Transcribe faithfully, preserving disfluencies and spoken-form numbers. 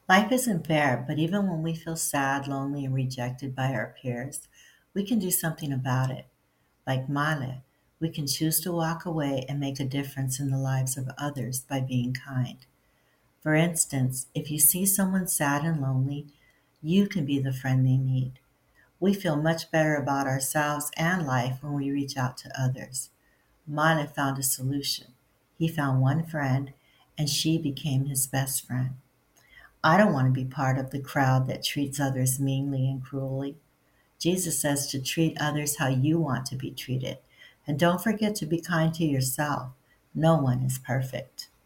Life isn't fair, but even when we feel sad, lonely, and rejected by our peers, we can do something about it. Like Male, we can choose to walk away and make a difference in the lives of others by being kind. For instance, if you see someone sad and lonely, you can be the friend they need. We feel much better about ourselves and life when we reach out to others. Male found a solution. He found one friend, and she became his best friend. I don't want to be part of the crowd that treats others meanly and cruelly. Jesus says to treat others how you want to be treated. And don't forget to be kind to yourself. No one is perfect.